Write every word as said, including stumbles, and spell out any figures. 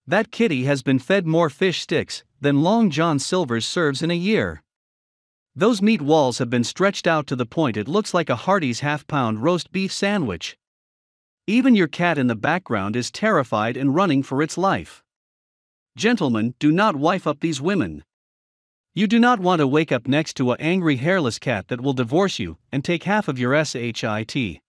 That kitty has been fed more fish sticks than Long John Silver's serves in a year. Those meat walls have been stretched out to the point it looks like a Hardee's half-pound roast beef sandwich. Even your cat in the background is terrified and running for its life. Gentlemen, do not wife up these women. You do not want to wake up next to a angry hairless cat that will divorce you and take half of your shit.